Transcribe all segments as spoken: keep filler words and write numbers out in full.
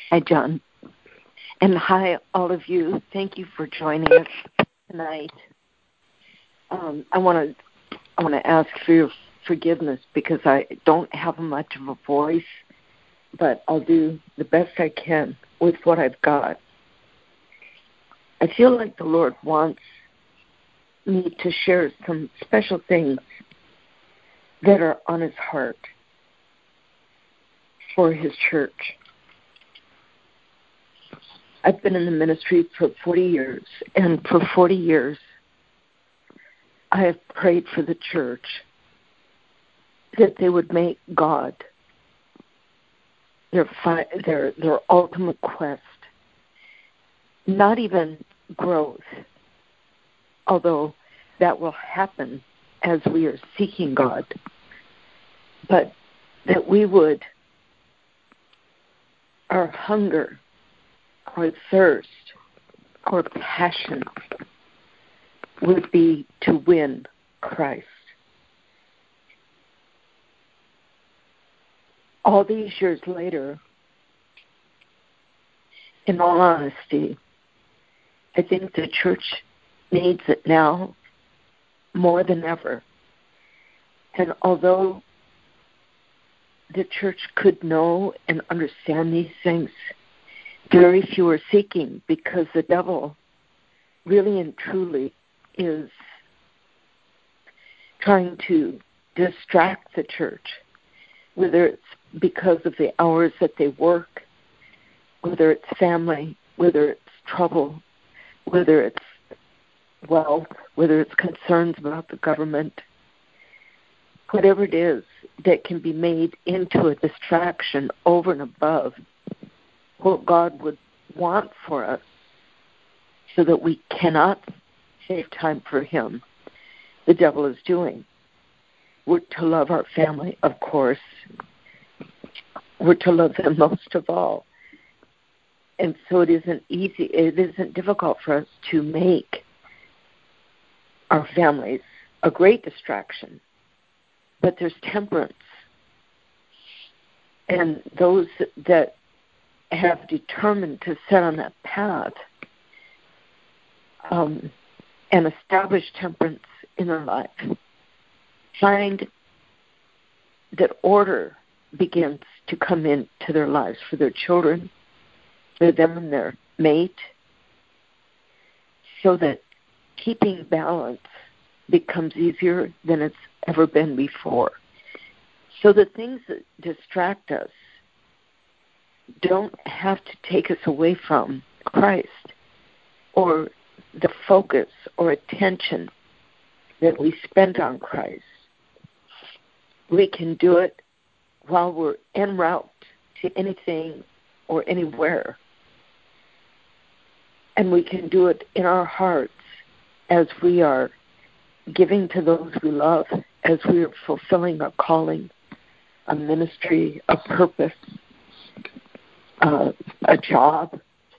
Hi, John. And hi, all of you. Thank you for joining us tonight. Um, I want to I want to ask for your forgiveness because I don't have much of a voice, but I'll do the best I can with what I've got. I feel like the Lord wants me to share some special things that are on His heart for His church. I've been in the ministry for forty years, and for forty years, I have prayed for the church that they would make God their fi- their their ultimate quest, not even growth, although that will happen as we are seeking God, but that we would, our hunger, our thirst, our passion would be to win Christ. All these years later, in all honesty, I think the church needs it now more than ever. And although the church could know and understand these things, very few are seeking, because the devil really and truly is trying to distract the church, whether it's because of the hours that they work, whether it's family, whether it's trouble, whether it's wealth, whether it's concerns about the government, whatever it is that can be made into a distraction over and above what God would want for us, so that we cannot save time for Him, the devil is doing. We're to love our family, of course. We're to love them most of all. And so it isn't easy, it isn't difficult for us to make our families a great distraction. But there's temperance. And those that have determined to set on that path um, and establish temperance in their life find that order begins to come into their lives for their children, for them and their mate, so that keeping balance becomes easier than it's ever been before. So the things that distract us don't have to take us away from Christ or the focus or attention that we spend on Christ. We can do it while we're en route to anything or anywhere. And we can do it in our hearts as we are giving to those we love, as we are fulfilling a calling, a ministry, a purpose, uh, a job.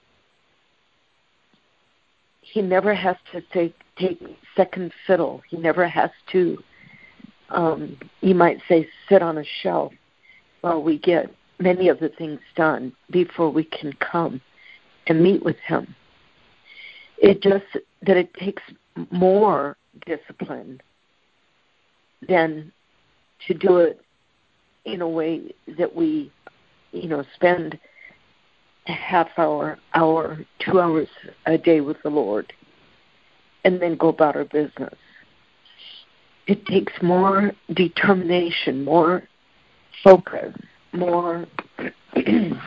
He never has to take, take second fiddle. He never has to, um, you might say, sit on a shelf while we get many of the things done before we can come and meet with Him. It just that it takes more discipline than to do it in a way that we, you know, spend a half hour, hour, two hours a day with the Lord and then go about our business. It takes more determination, more focus, more, you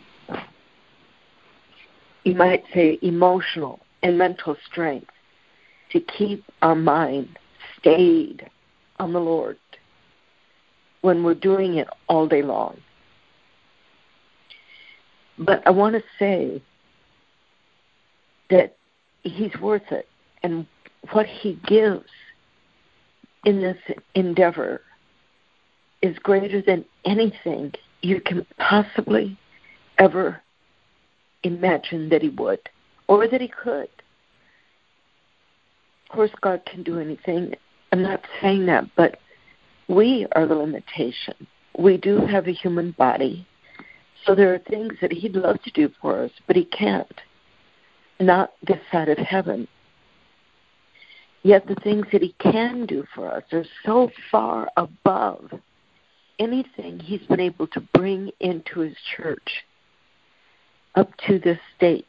might say, emotional and mental strength to keep our mind stayed on the Lord when we're doing it all day long. But I want to say that He's worth it, and what He gives in this endeavor is greater than anything you can possibly ever imagine that He would, or that He could. Of course, God can do anything. I'm not saying that, but we are the limitation. We do have a human body, So there are things that he'd love to do for us, but he can't. Not this side of heaven. Yet the things that he can do for us are so far above anything he's been able to bring into his church up to this state.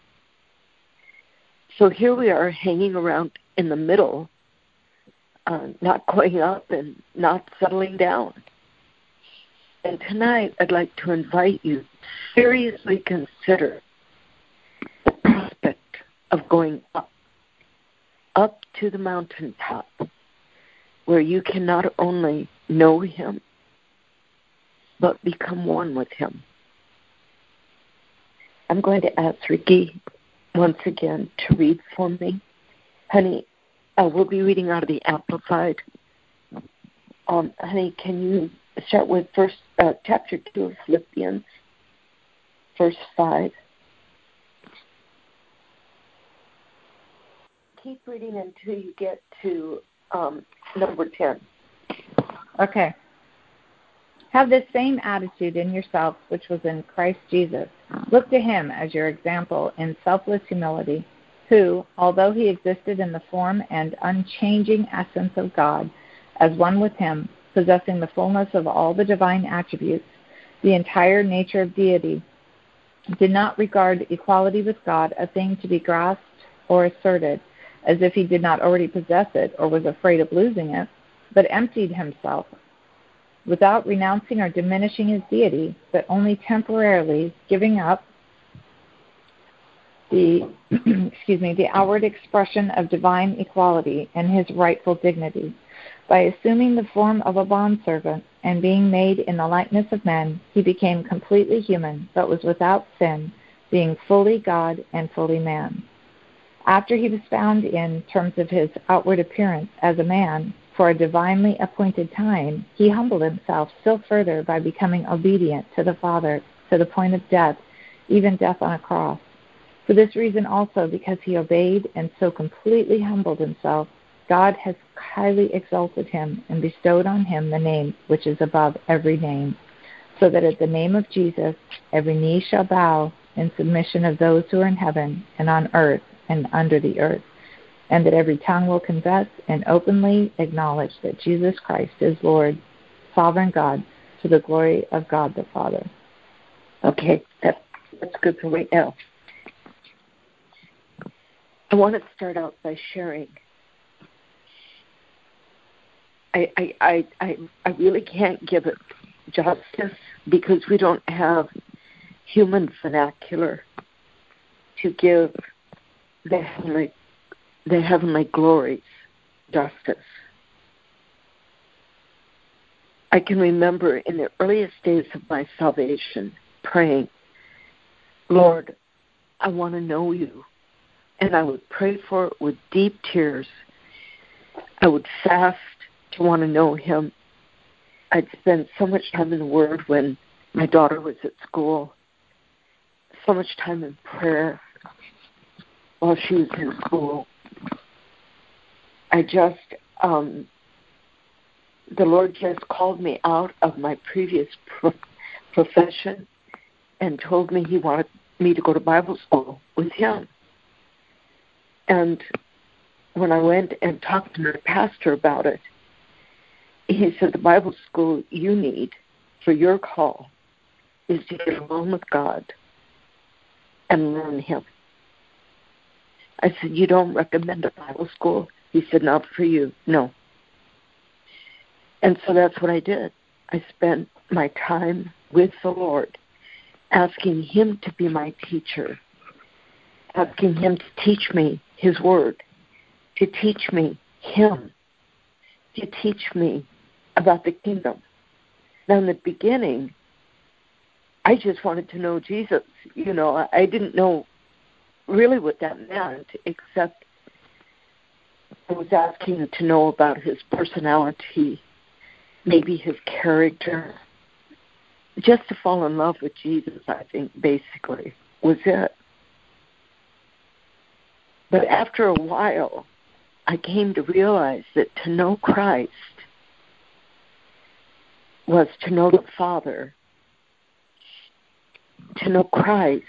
So here we are hanging around in the middle, uh, not going up and not settling down. And tonight I'd like to invite you to seriously consider the prospect of going up, up to the mountaintop, where you can not only know him, but become one with him. I'm going to ask Ricky once again to read for me. Honey, uh, we'll be reading out of the Amplified. Um, honey, can you start with first uh, chapter two of Philippians, verse five? Keep reading until you get to um, number ten. Okay. Have this same attitude in yourself which was in Christ Jesus. Look to him as your example in selfless humility, who, although he existed in the form and unchanging essence of God, as one with him, possessing the fullness of all the divine attributes, the entire nature of deity, did not regard equality with God a thing to be grasped or asserted, as if he did not already possess it or was afraid of losing it, but emptied himself, without renouncing or diminishing his deity, but only temporarily giving up the excuse me, the outward expression of divine equality and his rightful dignity. By assuming the form of a bondservant and being made in the likeness of men, he became completely human, but was without sin, being fully God and fully man. After he was found in terms of his outward appearance as a man, for a divinely appointed time, he humbled himself still further by becoming obedient to the Father to the point of death, even death on a cross. For this reason also, because he obeyed and so completely humbled himself, God has highly exalted him and bestowed on him the name which is above every name, so that at the name of Jesus every knee shall bow in submission of those who are in heaven and on earth and under the earth, and that every tongue will confess and openly acknowledge that Jesus Christ is Lord, sovereign God, to the glory of God the Father. Okay, that, that's good for right now. I want to start out by sharing. I, I, I, I, I really can't give it justice because we don't have human vernacular to give the heavenly, the heavenly glories justice. I can remember in the earliest days of my salvation praying, Lord, I want to know you. And I would pray for it with deep tears. I would fast to want to know him. I'd spend so much time in the Word when my daughter was at school, so much time in prayer while she was in school. I just, um, the Lord just called me out of my previous pro- profession and told me he wanted me to go to Bible school with him. And when I went and talked to my pastor about it, he said the Bible school you need for your call is to get alone with God and learn him. I said, you don't recommend a Bible school? He said, not for you. No. And so that's what I did. I spent my time with the Lord, asking him to be my teacher, asking him to teach me his word, to teach me him, to teach me about the kingdom. Now, in the beginning, I just wanted to know Jesus. You know, I didn't know really what that meant, except I was asking to know about his personality, maybe his character, just to fall in love with Jesus, I think, basically, was it. But after a while, I came to realize that to know Christ was to know the Father To know Christ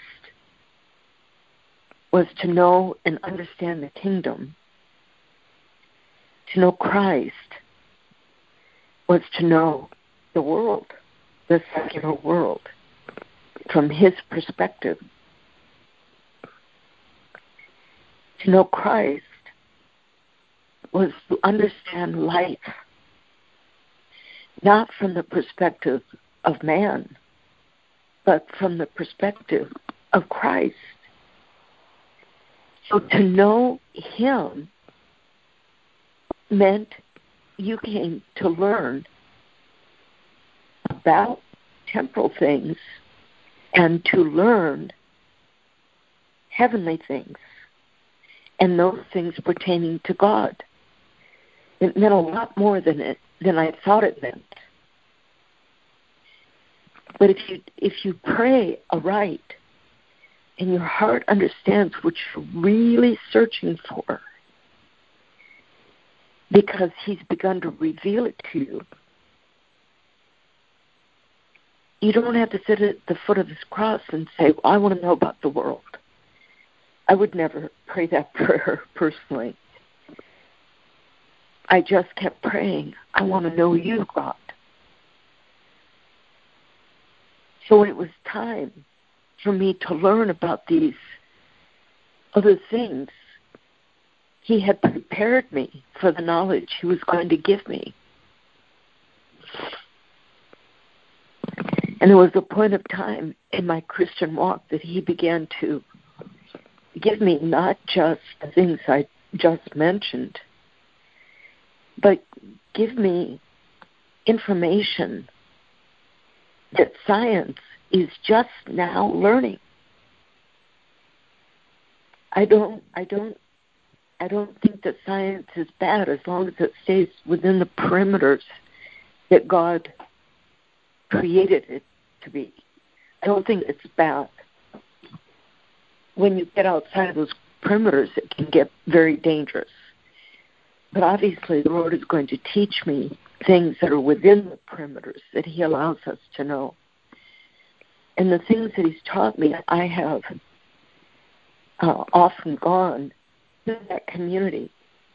was to know and understand the kingdom. To know Christ was to know the world, the secular world, from his perspective. To know Christ was to understand life, not from the perspective of man, but from the perspective of Christ. So to know him meant you came to learn about temporal things and to learn heavenly things and those things pertaining to God. It meant a lot more than it than I thought it meant. But if you if you pray aright and your heart understands what you're really searching for, because he's begun to reveal it to you, you don't have to sit at the foot of this cross and say, well, I want to know about the world. I would never pray that prayer personally. I just kept praying, I want to know you, God. So it was time for me to learn about these other things. He had prepared me for the knowledge he was going to give me. And there was a point of time in my Christian walk that he began to give me not just the things I just mentioned, but give me information that science is just now learning. I don't I don't I don't think that science is bad as long as it stays within the perimeters that God created it to be. I don't think it's bad. When you get outside of those perimeters, it can get very dangerous. But obviously, the Lord is going to teach me things that are within the perimeters that he allows us to know. And the things that he's taught me, I have uh, often gone to that community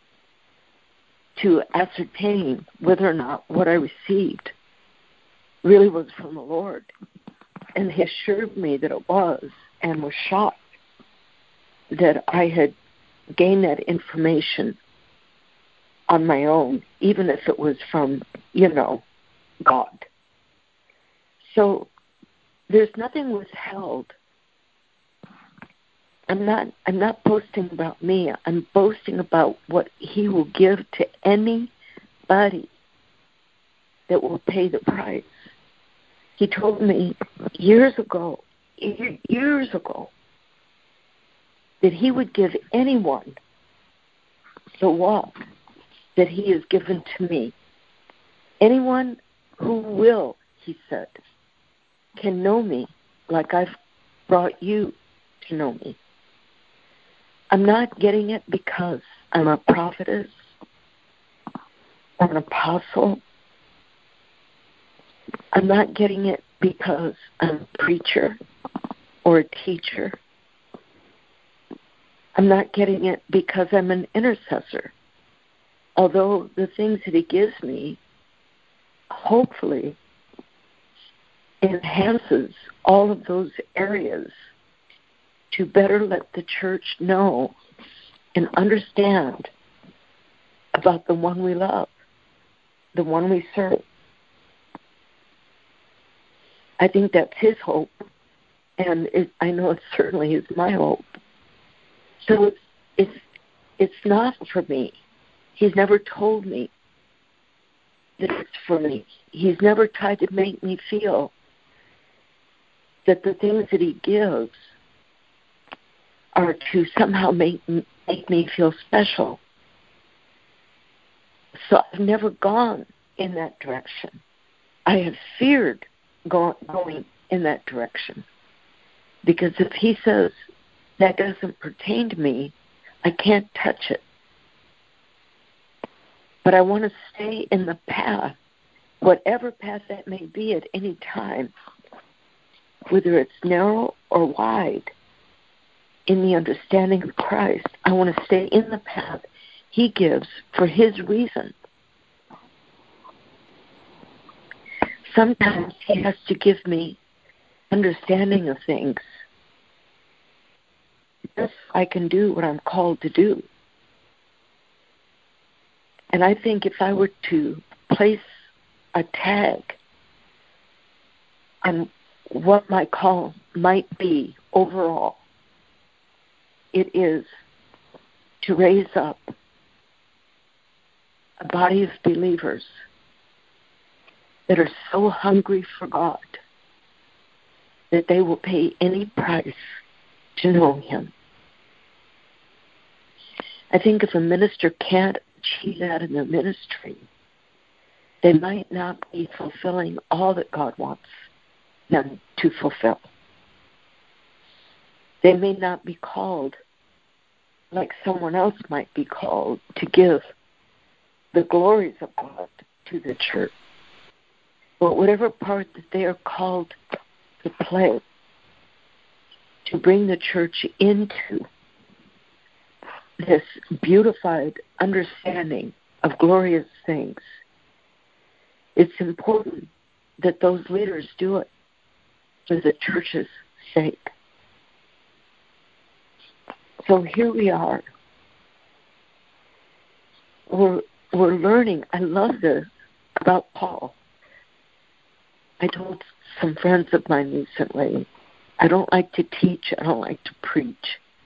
to ascertain whether or not what I received really was from the Lord. And he assured me that it was, and was shocked that I had gained that information on my own, even if it was from, you know, God. So there's nothing withheld. I'm not I'm not boasting about me. I'm boasting about what he will give to anybody that will pay the price. He told me years ago, years ago, that he would give anyone the walk that he has given to me. Anyone who will, he said, can know me like I've brought you to know me. I'm not getting it because I'm a prophetess or an apostle. I'm not getting it because I'm a preacher or a teacher. I'm not getting it because I'm an intercessor. Although the things that he gives me, hopefully, enhances all of those areas to better let the church know and understand about the one we love, the one we serve. I think that's his hope, and it, I know it certainly is my hope. So it's, it's, it's not for me. He's never told me that it's for me. He's never tried to make me feel that the things that he gives are to somehow make, make me feel special. So I've never gone in that direction. I have feared go, going in that direction. Because if he says that doesn't pertain to me, I can't touch it. But I want to stay in the path, whatever path that may be at any time, whether it's narrow or wide, in the understanding of Christ. I want to stay in the path He gives for His reason. Sometimes He has to give me understanding of things. Yes, I can do what I'm called to do. And I think if I were to place a tag on what my call might be overall, it is to raise up a body of believers that are so hungry for God that they will pay any price to know Him. I think if a minister can't achieve that in their ministry, they might not be fulfilling all that God wants them to fulfill. They may not be called like someone else might be called to give the glories of God to the church. But whatever part that they are called to play, to bring the church into this beautified understanding of glorious things, it's important that those leaders do it for the church's sake. So here we are. We're, we're learning. I love this about Paul. I told some friends of mine recently, I don't like to teach, I don't like to preach.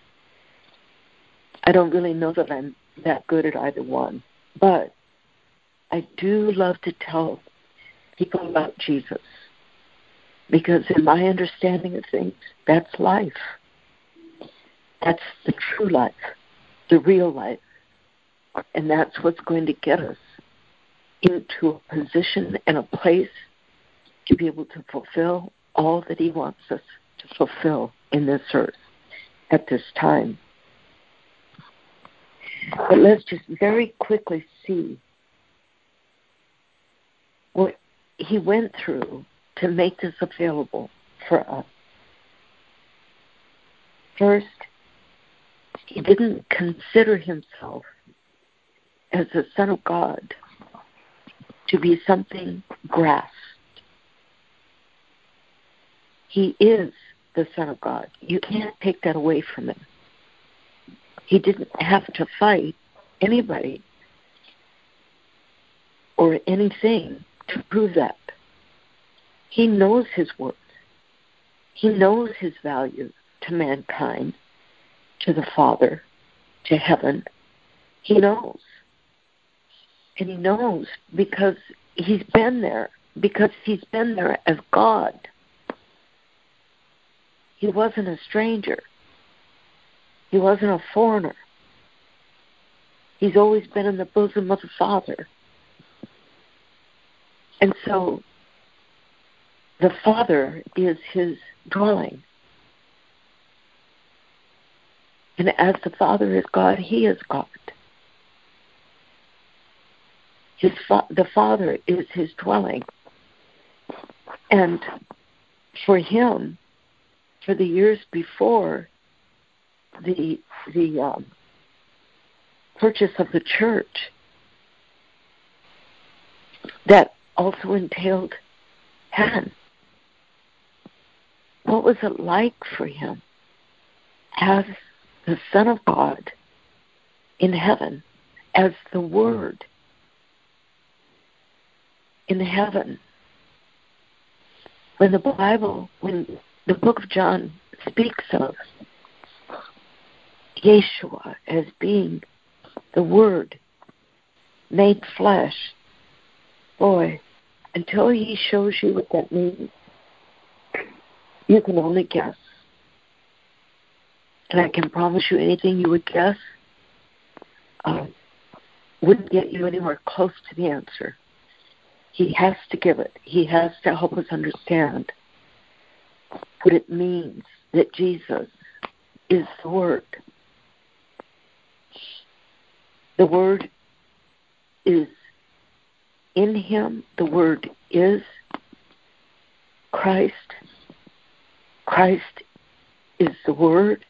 I don't really know that I'm that good at either one. But I do love to tell people about Jesus. Because in my understanding of things, that's life. That's the true life, the real life. And that's what's going to get us into a position and a place to be able to fulfill all that He wants us to fulfill in this earth at this time. But let's just very quickly see what He went through to make this available for us. First, He didn't consider Himself as the Son of God to be something grasped. He is the Son of God. You can't take that away from Him. He didn't have to fight anybody or anything to prove that. He knows His worth. He knows His value to mankind, to the Father, to heaven. He knows. And He knows because He's been there, because He's been there as God. He wasn't a stranger. He wasn't a foreigner. He's always been in the bosom of the Father. And so the Father is His dwelling. And as the Father is God, He is God. His fa- the Father is His dwelling. And for Him, for the years before the the um, purchase of the church, that also entailed heaven. What was it like for Him as the Son of God in heaven, as the Word in heaven? When the Bible, when the book of John speaks of Yeshua as being the Word made flesh, boy, until He shows you what that means, you can only guess. And I can promise you anything you would guess uh, wouldn't get you anywhere close to the answer. He has to give it. He has to help us understand what it means that Jesus is the Word. The Word is in Him. The Word is Christ. Christ is the Word.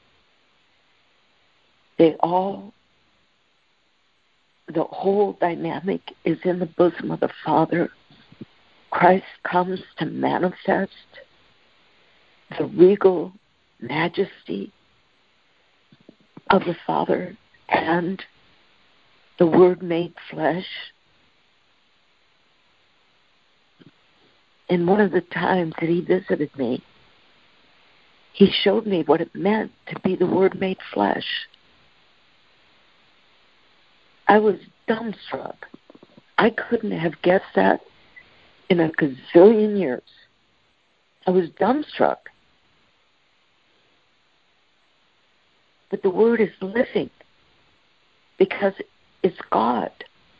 They all, the whole dynamic is in the bosom of the Father. Christ comes to manifest the regal majesty of the Father and the Word made flesh. And one of the times that he visited me, he showed me what it meant to be the Word made flesh. I was dumbstruck. I couldn't have guessed that in a gazillion years. I was dumbstruck. But the Word is living because it's God.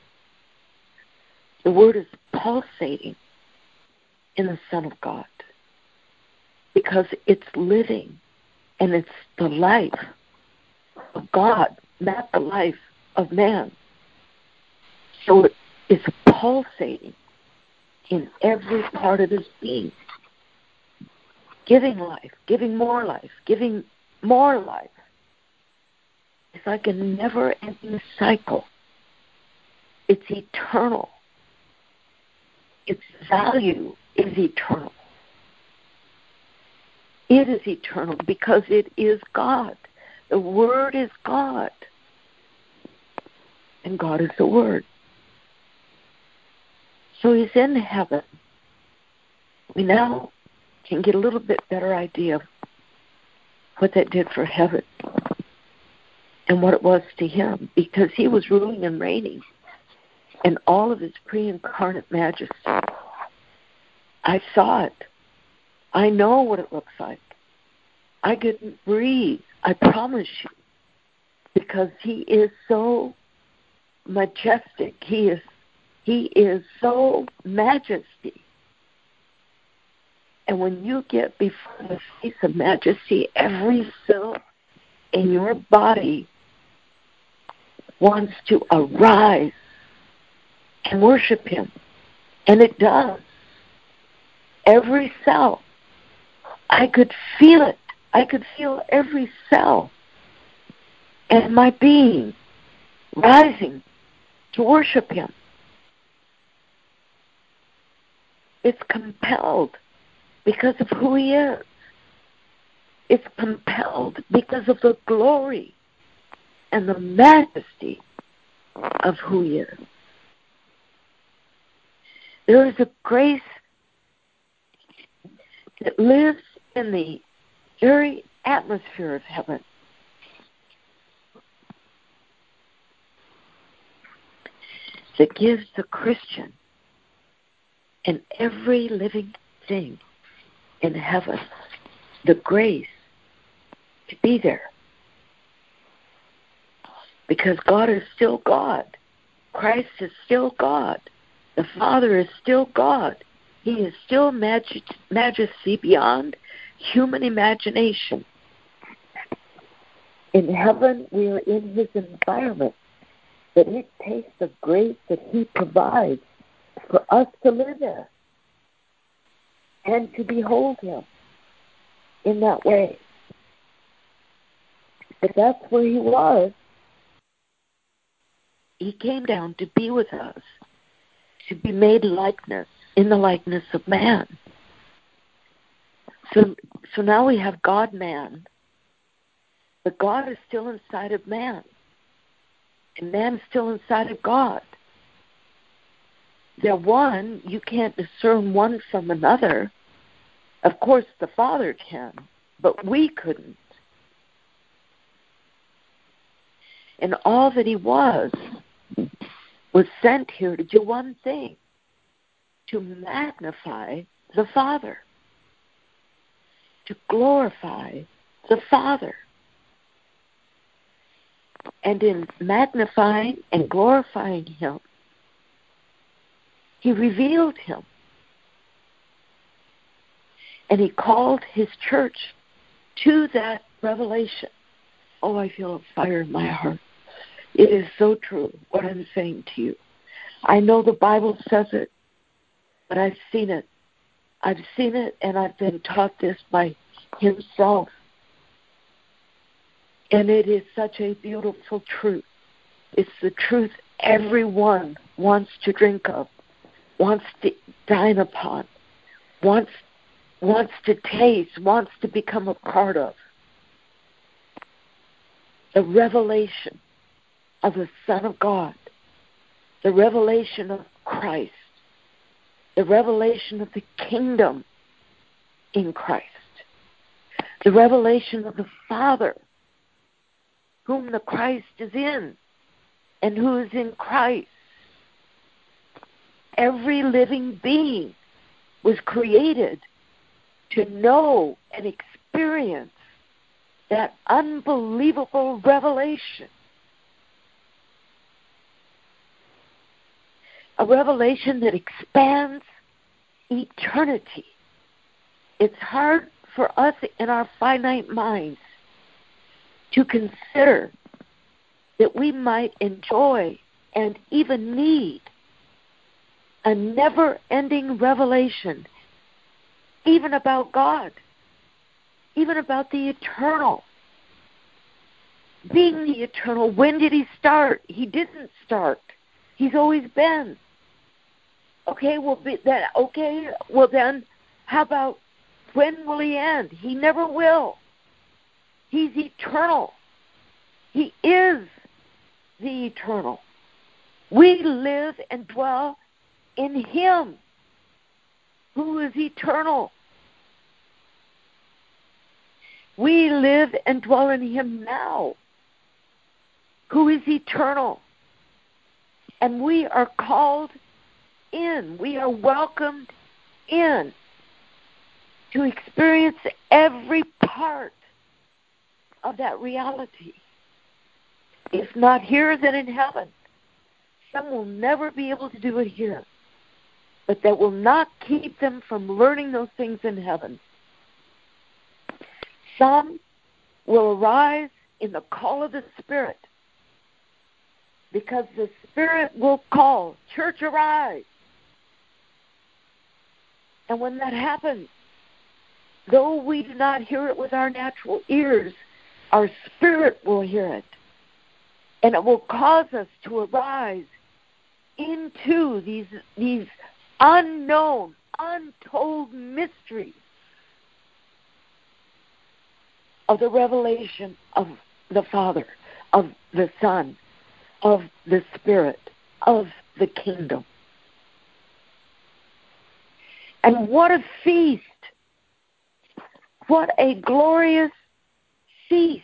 The Word is pulsating in the Son of God because it's living and it's the life of God, not the life of man. So it's pulsating in every part of his being, giving life, giving more life, giving more life. It's like a never-ending cycle. It's eternal. Its value is eternal. It is eternal because it is God. The Word is God. And God is the Word. So he's in heaven. We now can get a little bit better idea of what that did for heaven and what it was to him, because he was ruling and reigning in all of his pre-incarnate majesty. I saw it. I know what it looks like. I couldn't breathe, I promise you, because he is so majestic. He is He is so majesty. And when you get before the face of majesty, every cell in your body wants to arise and worship him. And it does. Every cell. I could feel it. I could feel every cell and my being rising to worship him. It's compelled because of who he is. It's compelled because of the glory and the majesty of who he is. There is a grace that lives in the very atmosphere of heaven. That gives the Christian and every living thing in heaven the grace to be there. Because God is still God. Christ is still God. The Father is still God. He is still maj- majesty beyond human imagination. In heaven, we are in his environment, but it takes the grace that he provides for us to live there and to behold him in that way. But that's where he was. He came down to be with us, to be made likeness, in the likeness of man. So, so now we have God-man, but God is still inside of man, and man is still inside of God. They're one. You can't discern one from another. Of course, the Father can, but we couldn't. And all that he was was sent here to do one thing, to magnify the Father, to glorify the Father. And in magnifying and glorifying him, he revealed him. And he called his church to that revelation. Oh, I feel a fire in my heart. It is so true what I'm saying to you. I know the Bible says it, but I've seen it. I've seen it, and I've been taught this by himself. And it is such a beautiful truth. It's the truth everyone wants to drink of, wants to dine upon, wants wants to taste, wants to become a part of. The revelation of the Son of God, the revelation of Christ, the revelation of the kingdom in Christ, the revelation of the Father, whom the Christ is in, and who is in Christ. Every living being was created to know and experience that unbelievable revelation. A revelation that expands eternity. It's hard for us in our finite minds to consider that we might enjoy and even need a never-ending revelation, even about God, even about the eternal. Being the eternal, when did he start? He didn't start. He's always been. Okay, well then, okay, well then, how about when will he end? He never will. He's eternal. He is the eternal. We live and dwell in him, who is eternal. We live and dwell in him now, who is eternal. And we are called in. We are welcomed in to experience every part of that reality. If not here, then in heaven. Some will never be able to do it here. But that will not keep them from learning those things in heaven. Some will arise in the call of the Spirit, because the Spirit will call, church, arise. And when that happens, though we do not hear it with our natural ears, our spirit will hear it. And it will cause us to arise into these, these unknown, untold mysteries of the revelation of the Father, of the Son, of the Spirit, of the kingdom. And what a feast! What a glorious feast!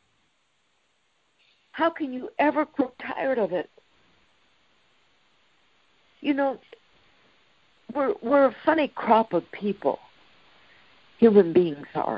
How can you ever grow tired of it? You know, we're, we're a funny crop of people. Human beings are.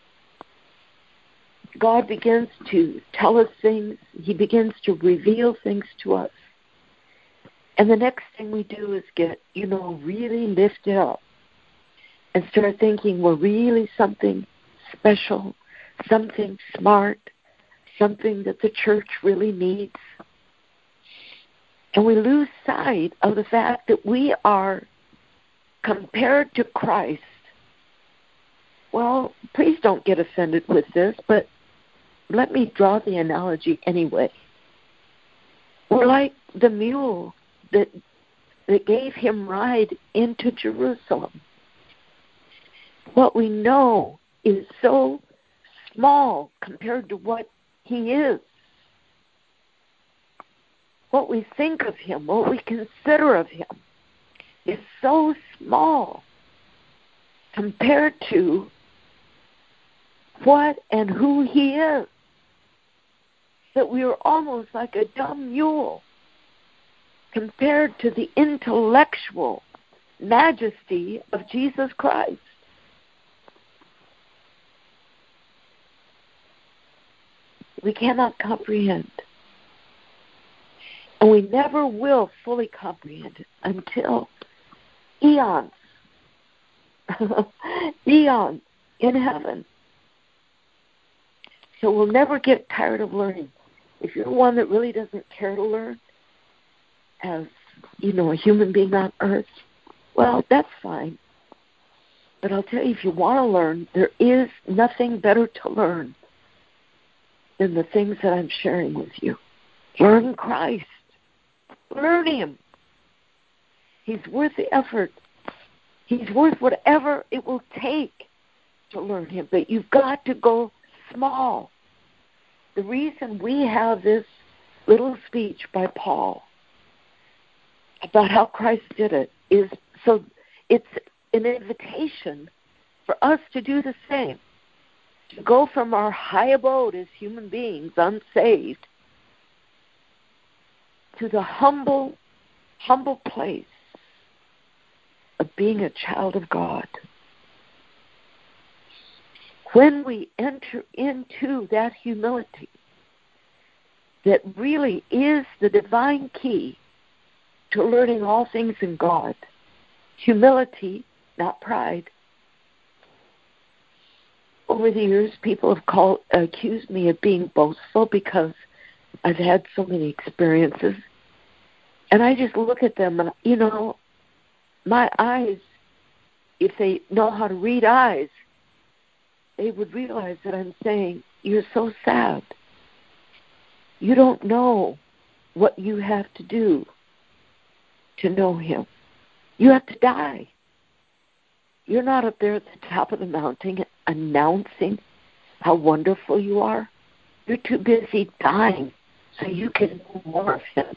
God begins to tell us things. He begins to reveal things to us. And the next thing we do is get, you know, really lifted up and start thinking we're really something special, something smart, something that the church really needs. And we lose sight of the fact that we are, compared to Christ, well, please don't get offended with this, but let me draw the analogy anyway. We're like the mule that that gave him ride into Jerusalem. What we know is so small compared to what he is. What we think of him, what we consider of him, is so small compared to what and who he is, that we are almost like a dumb mule compared to the intellectual majesty of Jesus Christ. We cannot comprehend. And we never will fully comprehend it until eons, eons in heaven. So we'll never get tired of learning. If you're one that really doesn't care to learn as, you know, a human being on earth, well, that's fine. But I'll tell you, if you want to learn, there is nothing better to learn than the things that I'm sharing with you. Learn Christ. Learn Him. He's worth the effort. He's worth whatever it will take to learn Him. But you've got to go small. The reason we have this little speech by Paul about how Christ did it is so it's an invitation for us to do the same. To go from our high abode as human beings, unsaved, to the humble, humble place of being a child of God. When we enter into that humility that really is the divine key to learning all things in God, humility, not pride. Over the years, people have called, accused me of being boastful because I've had so many experiences. And I just look at them and, you know, my eyes, if they know how to read eyes, they would realize that I'm saying, you're so sad. You don't know what you have to do to know Him. You have to die. You're not up there at the top of the mountain announcing how wonderful you are. You're too busy dying so you can know more of Him.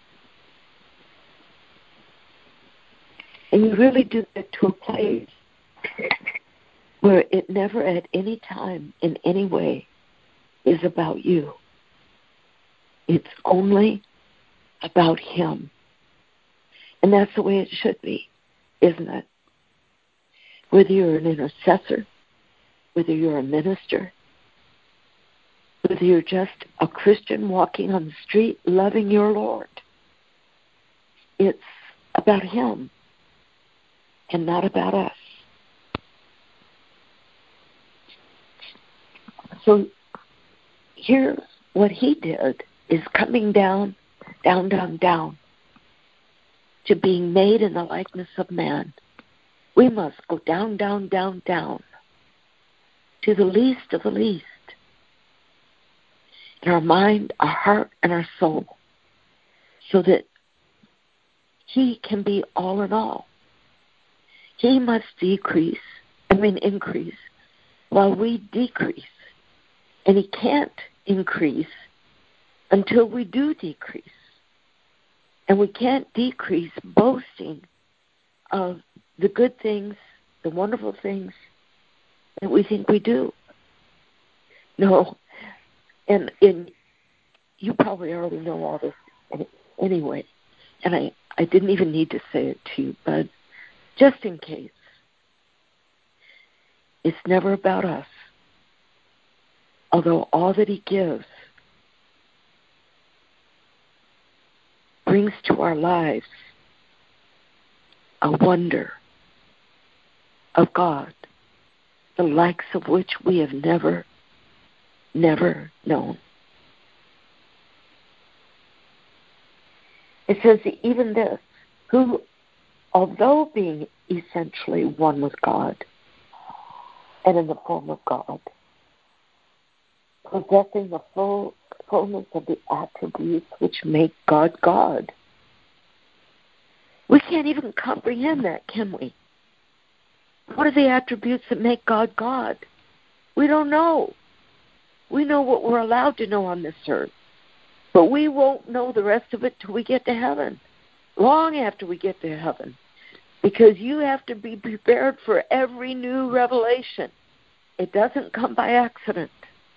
And you really do get to a place where it never at any time in any way is about you. It's only about Him. And that's the way it should be, isn't it? Whether you're an intercessor, whether you're a minister, whether you're just a Christian walking on the street loving your Lord, it's about Him and not about us. So here, what He did is coming down, down, down, down, to being made in the likeness of man. We must go down, down, down, down, to the least of the least, in our mind, our heart, and our soul, so that He can be all in all. He must decrease, I mean increase, while we decrease. And He can't increase until we do decrease. And we can't decrease boasting of the good things, the wonderful things that we think we do. No. And, and you probably already know all this anyway. And I, I didn't even need to say it to you, but just in case. It's never about us. Although all that He gives brings to our lives a wonder of God, the likes of which we have never, never known. It says even this, who, although being essentially one with God and in the form of God, possessing the full fullness of the attributes which make God God. We can't even comprehend that, can we? What are the attributes that make God God? We don't know. We know what we're allowed to know on this earth, but we won't know the rest of it till we get to heaven, long after we get to heaven, because you have to be prepared for every new revelation. It doesn't come by accident.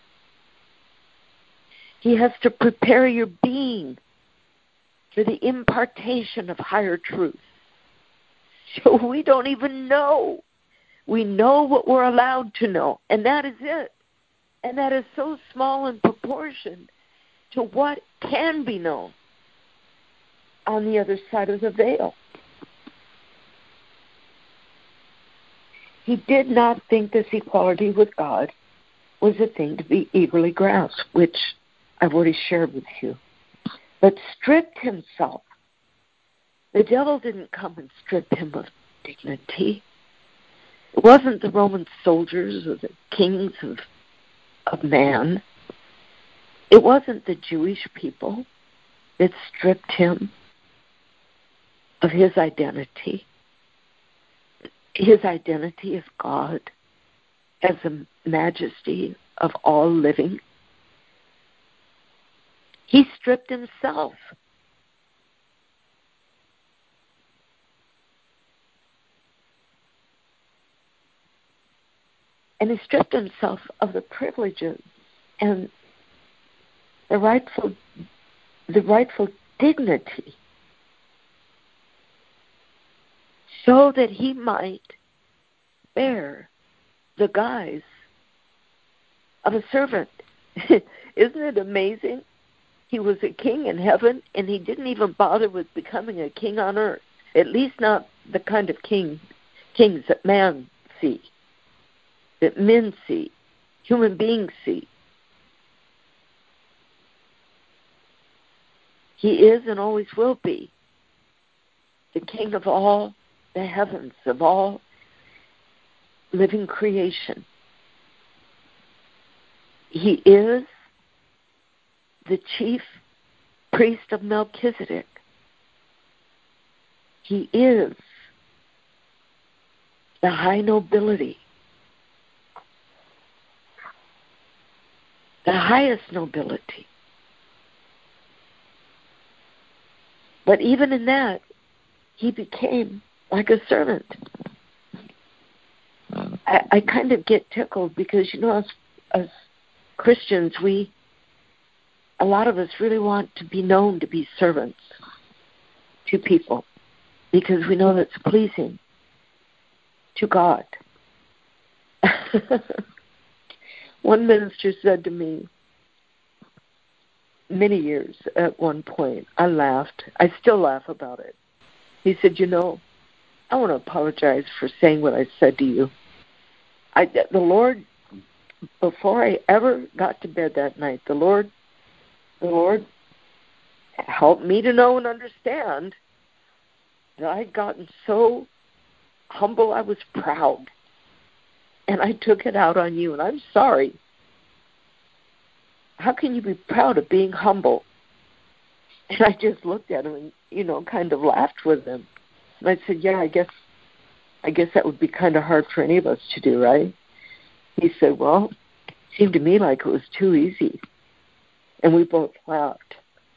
He has to prepare your being for the impartation of higher truth. So we don't even know. We know what we're allowed to know, and that is it. And that is so small in proportion to what can be known on the other side of the veil. He did not think this equality with God was a thing to be eagerly grasped, which I've already shared with you, but stripped Himself. The devil didn't come and strip Him of dignity. It wasn't the Roman soldiers or the kings of, of man. It wasn't the Jewish people that stripped him of his identity. His identity as God, as the majesty of all living. He stripped himself. And he stripped himself of the privileges and the rightful, the rightful dignity, so that he might bear the guise of a servant. Isn't it amazing? He was a king in heaven, and he didn't even bother with becoming a king on earth, at least not the kind of king kings that man see, that men see, human beings see. He is and always will be the king of all the heavens, of all living creation. He is the chief priest of Melchizedek. He is the high nobility, the highest nobility. But even in that, he became like a servant. I, I kind of get tickled because, you know, as, as Christians, we, a lot of us really want to be known to be servants to people because we know that's pleasing to God. One minister said to me many years at one point, I laughed. I still laugh about it. He said, you know, I want to apologize for saying what I said to you. I, the Lord, before I ever got to bed that night, the Lord, the Lord helped me to know and understand that I'd gotten so humble I was proud. And I took it out on you, and I'm sorry. How can you be proud of being humble? And I just looked at him and, you know, kind of laughed with him. And I said, yeah, I guess I guess that would be kind of hard for any of us to do, right? He said, well, it seemed to me like it was too easy. And we both laughed.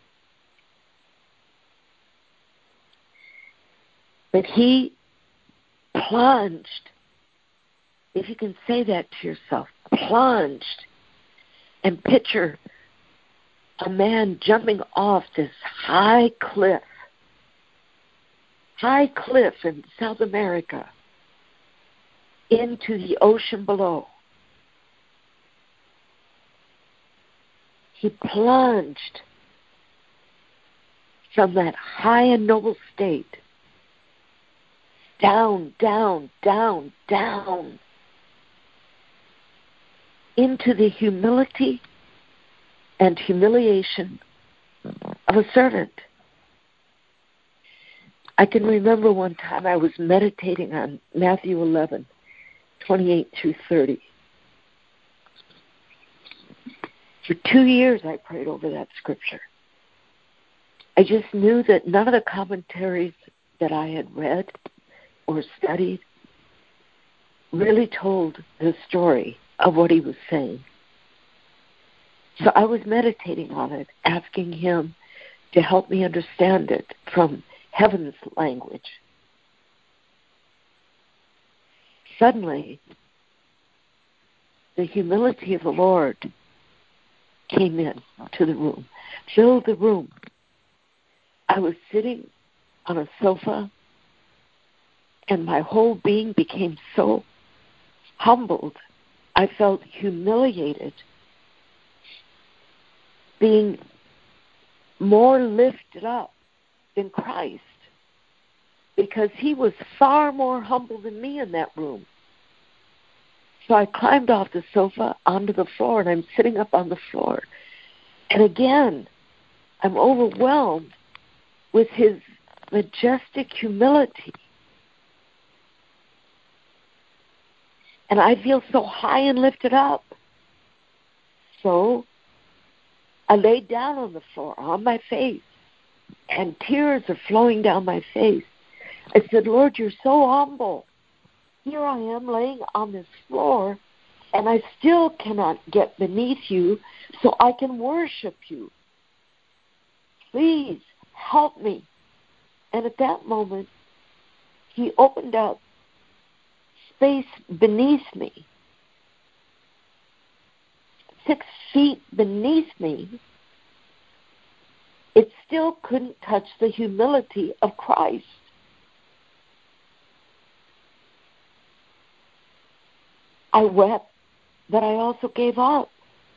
But he plunged, if you can say that to yourself, plunged, and picture a man jumping off this high cliff, high cliff in South America, into the ocean below. He plunged from that high and noble state down, down, down, down into the humility and humiliation of a servant. I can remember one time I was meditating on Matthew eleven, twenty-eight through thirty. For two years I prayed over that scripture. I just knew that none of the commentaries that I had read or studied really told the story of what he was saying. So I was meditating on it, asking him to help me understand it from heaven's language. Suddenly, the humility of the Lord came in to the room, filled the room. I was sitting on a sofa, and my whole being became so humbled. I felt humiliated, being more lifted up than Christ, because he was far more humble than me in that room. So I climbed off the sofa onto the floor, and I'm sitting up on the floor. And again, I'm overwhelmed with his majestic humility. And I feel so high and lifted up. So I laid down on the floor, on my face, and tears are flowing down my face. I said, Lord, you're so humble. Here I am laying on this floor, and I still cannot get beneath you so I can worship you. Please help me. And at that moment, he opened up space beneath me, six feet beneath me. It still couldn't touch the humility of Christ. I wept, but I also gave up.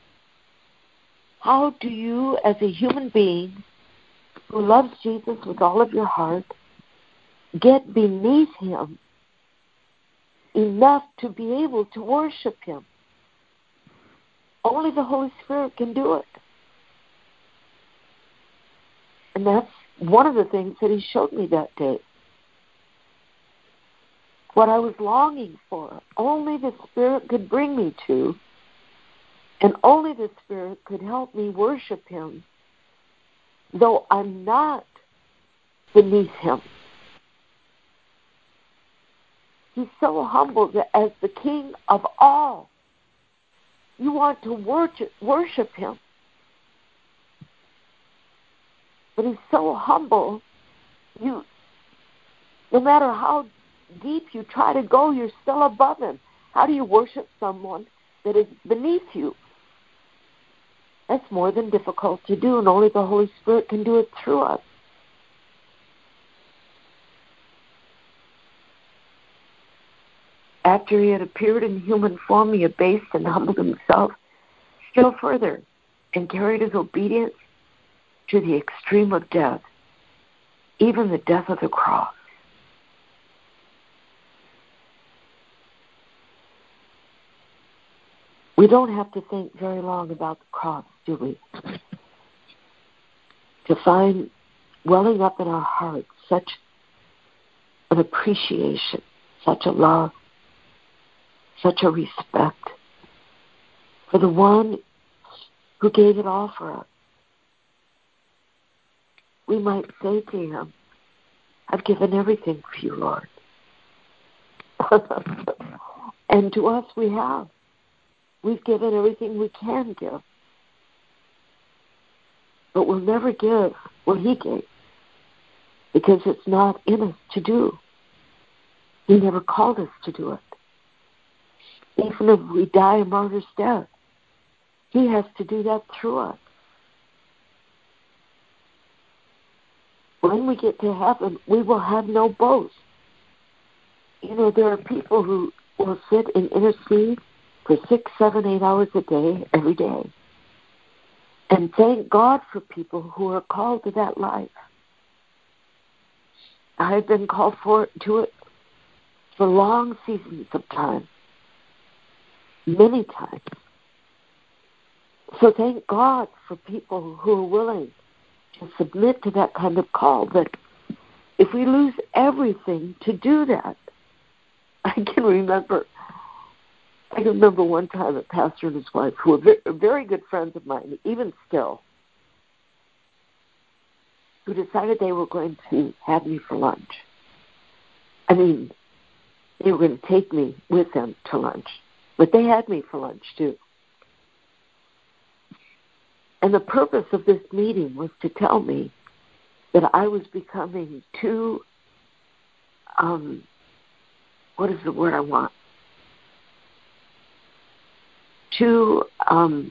How do you, as a human being who loves Jesus with all of your heart, get beneath him enough to be able to worship him? Only the Holy Spirit can do it. And that's one of the things that he showed me that day. What I was longing for, only the Spirit could bring me to, and only the Spirit could help me worship him, though I'm not beneath him. He's so humble that as the King of all, you want to worship, worship him. But he's so humble, you, no matter how deep you try to go, you're still above him. How do you worship someone that is beneath you? That's more than difficult to do, and only the Holy Spirit can do it through us. After he had appeared in human form, he abased and humbled himself still further and carried his obedience to the extreme of death, even the death of the cross. We don't have to think very long about the cross, do we? To find welling up in our hearts such an appreciation, such a love, such a respect for the one who gave it all for us. We might say to him, I've given everything for you, Lord. And to us we have. We've given everything we can give. But we'll never give what he gave, because it's not in us to do. He never called us to do it. Even if we die a martyr's death, he has to do that through us. When we get to heaven, we will have no boast. You know, there are people who will sit and intercede for six, seven, eight hours a day, every day. And thank God for people who are called to that life. I have been called for to it for long seasons of time, many times. So thank God for people who are willing to submit to that kind of call. But if we lose everything to do that, I can remember I can remember one time a pastor and his wife, who were very, very good friends of mine, even still, who decided they were going to have me for lunch. I mean, they were going to take me with them to lunch, but they had me for lunch too. And the purpose of this meeting was to tell me that I was becoming too, um, what is the word I want? Too, um,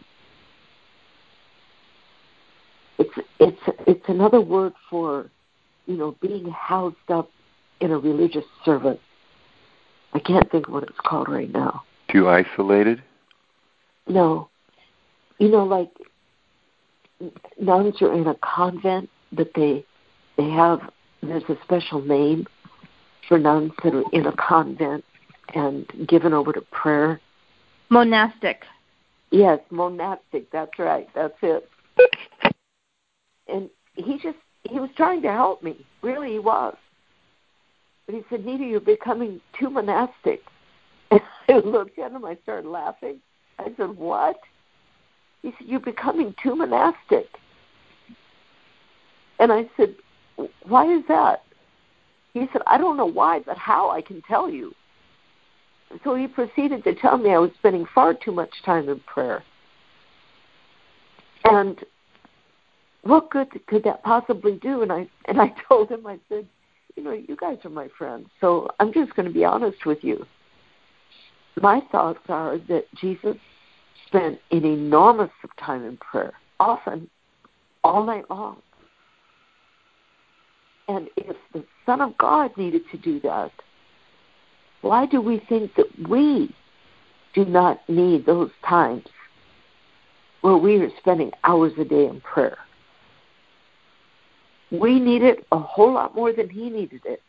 it's it's it's another word for, you know, being housed up in a religious service. I can't think of what it's called right now. Too isolated? No, you know, like nuns are in a convent, but they they have there's a special name for nuns that are in a convent and given over to prayer. Monastic. Yes, monastic. That's right. That's it. And he just, he was trying to help me. Really, he was. But he said, Nita, you're becoming too monastic. And I looked at him, I started laughing. I said, what? He said, you're becoming too monastic. And I said, why is that? He said, I don't know why, but how, I can tell you. And so he proceeded to tell me I was spending far too much time in prayer. And what good could that possibly do? And I and I told him, I said, you know, you guys are my friends, so I'm just going to be honest with you. My thoughts are that Jesus spent an enormous of time in prayer, often all night long. And if the Son of God needed to do that, why do we think that we do not need those times where we are spending hours a day in prayer? We need it a whole lot more than he needed it.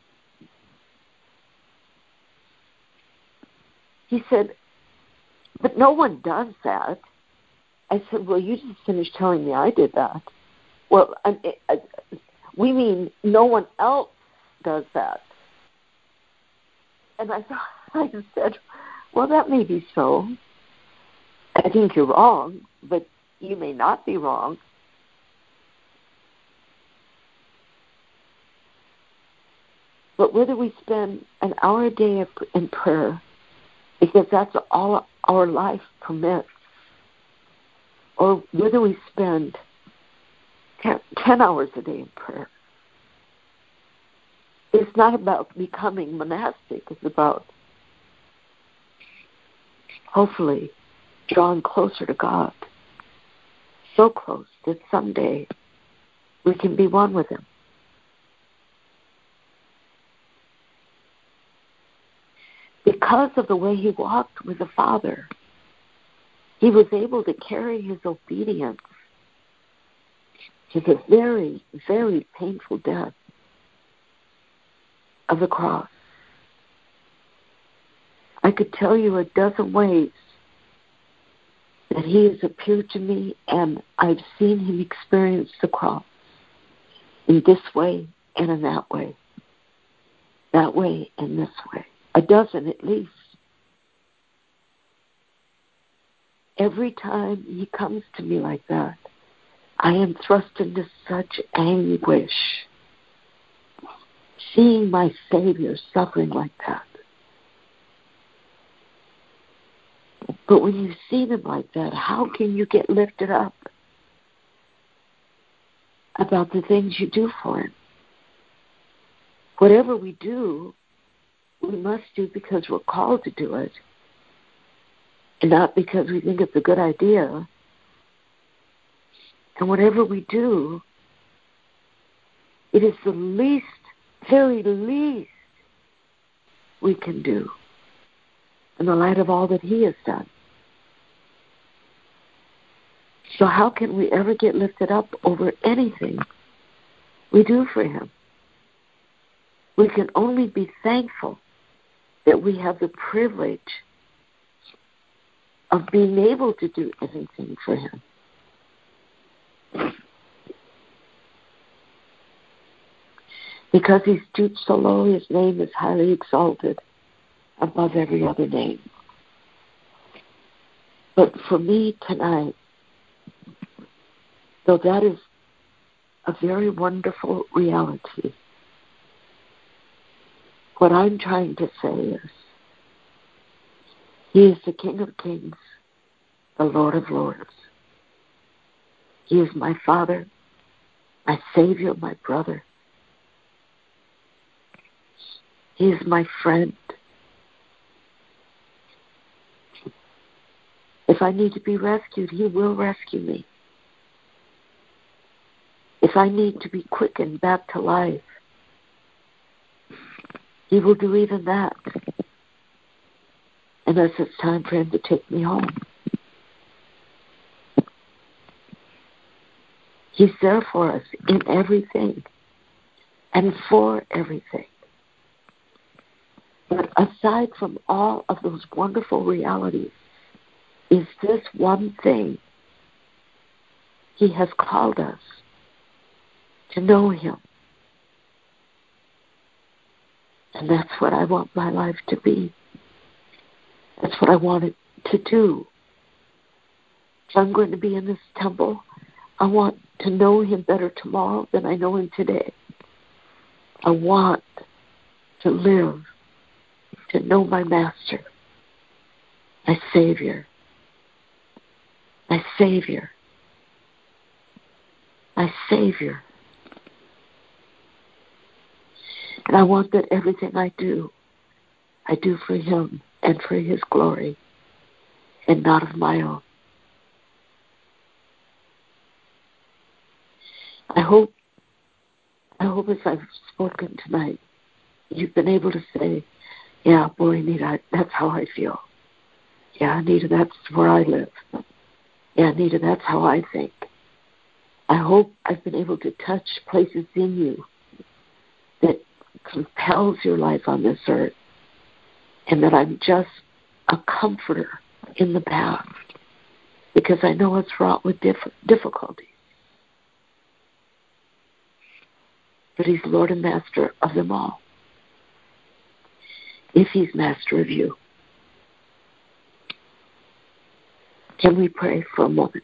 He said, but no one does that. I said, well, you just finished telling me I did that. Well, I, I, we mean no one else does that. And I thought, I said, well, that may be so. I think you're wrong, but you may not be wrong. But whether we spend an hour a day in prayer, because that's all our life permits, or whether we spend ten, ten hours a day in prayer, it's not about becoming monastic. It's about hopefully drawing closer to God, so close that someday we can be one with him. Because of the way he walked with the Father, he was able to carry his obedience to the very, very painful death of the cross. I could tell you a dozen ways that he has appeared to me, and I've seen him experience the cross in this way and in that way, that way and this way. A dozen at least. Every time he comes to me like that, I am thrust into such anguish, seeing my Savior suffering like that. But when you see him like that, how can you get lifted up about the things you do for him? Whatever we do, we must do because we're called to do it, and not because we think it's a good idea. And whatever we do, it is the least, very least we can do in the light of all that he has done. So how can we ever get lifted up over anything we do for him? We can only be thankful that we have the privilege of being able to do anything for him. Because he stoops so low, his name is highly exalted above every other name. But for me tonight, though that is a very wonderful reality, what I'm trying to say is, he is the King of Kings, the Lord of Lords. He is my Father, my Savior, my brother. He is my friend. If I need to be rescued, he will rescue me. If I need to be quickened back to life, he will do even that, unless it's time for him to take me home. He's there for us in everything and for everything. But aside from all of those wonderful realities, is this one thing: he has called us to know him. And that's what I want my life to be. That's what I wanted to do. If I'm going to be in this temple, I want to know him better tomorrow than I know him today. I want to live, to know my Master, my Savior, my Savior, my Savior. And I want that everything I do, I do for him and for his glory and not of my own. I hope, I hope as I've spoken tonight, you've been able to say, yeah, boy, Anita, that's how I feel. Yeah, Anita, that's where I live. Yeah, Anita, that's how I think. I hope I've been able to touch places in you that compels your life on this earth, and that I'm just a comforter in the path, because I know it's fraught with diff- difficulties. But he's Lord and Master of them all. If he's Master of you, can we pray for a moment?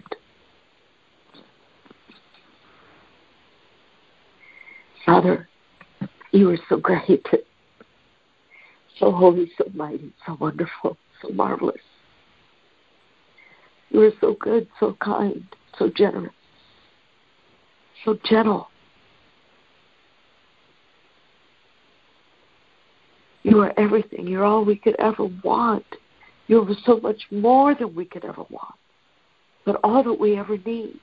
Father, you are so great, so holy, so mighty, so wonderful, so marvelous. You are so good, so kind, so generous, so gentle. You are everything. You're all we could ever want. You are so much more than we could ever want, but all that we ever need.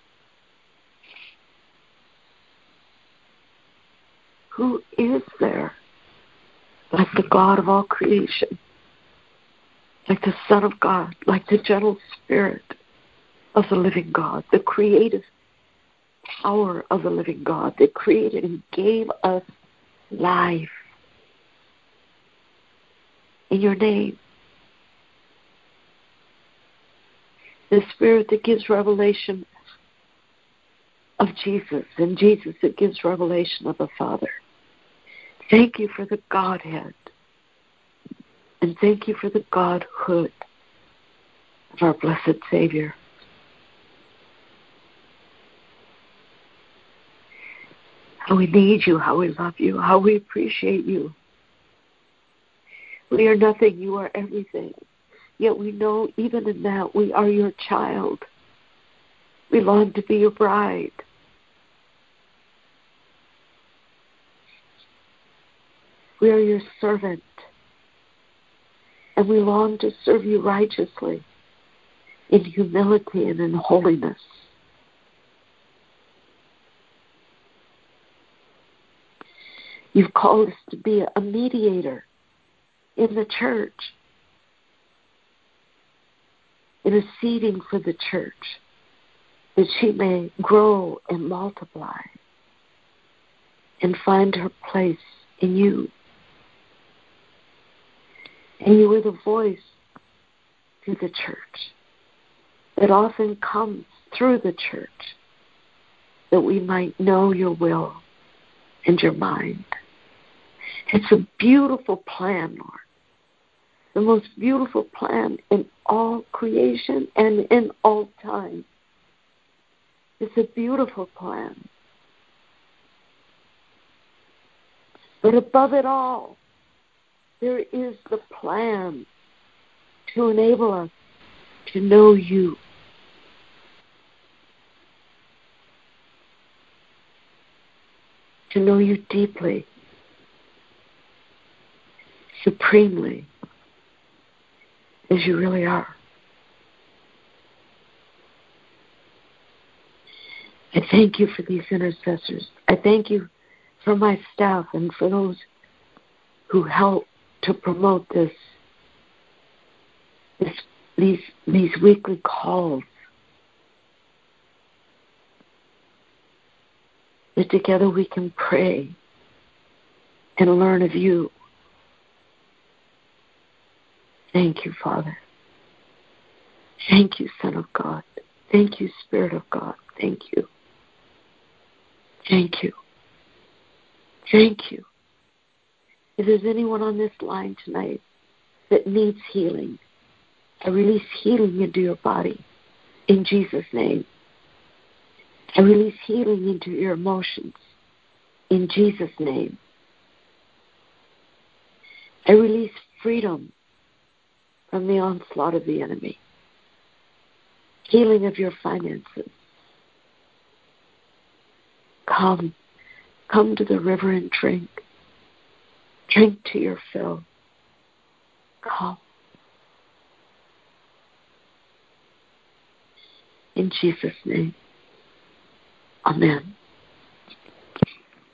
Who is there like the God of all creation, like the Son of God, like the gentle Spirit of the living God, the creative power of the living God that created and gave us life in your name? The Spirit that gives revelation of Jesus, and Jesus that gives revelation of the Father. Thank you for the Godhead, and thank you for the Godhood of our blessed Savior. How we need you, how we love you, how we appreciate you. We are nothing, you are everything. Yet we know even in that we are your child. We long to be your bride. We are your servant. And we long to serve you righteously, in humility and in holiness. You've called us to be a mediator in the church, interceding for the church, that she may grow and multiply and find her place in you. And you are the voice to the church that often comes through the church, that we might know your will and your mind. It's a beautiful plan, Lord. The most beautiful plan in all creation and in all time. It's a beautiful plan. But above it all, there is the plan to enable us to know you. To know you deeply, supremely, as you really are. I thank you for these intercessors. I thank you for my staff and for those who help to promote this, this these these weekly calls. That together we can pray and learn of you. Thank you, Father. Thank you, Son of God. Thank you, Spirit of God. Thank you. Thank you. Thank you. If there's anyone on this line tonight that needs healing. I release healing into your body in Jesus' name. I release healing into your emotions in Jesus' name. I release freedom from the onslaught of the enemy. Healing of your finances. Come. Come to the river and drink. Drink to your fill. Come. In Jesus' name. Amen.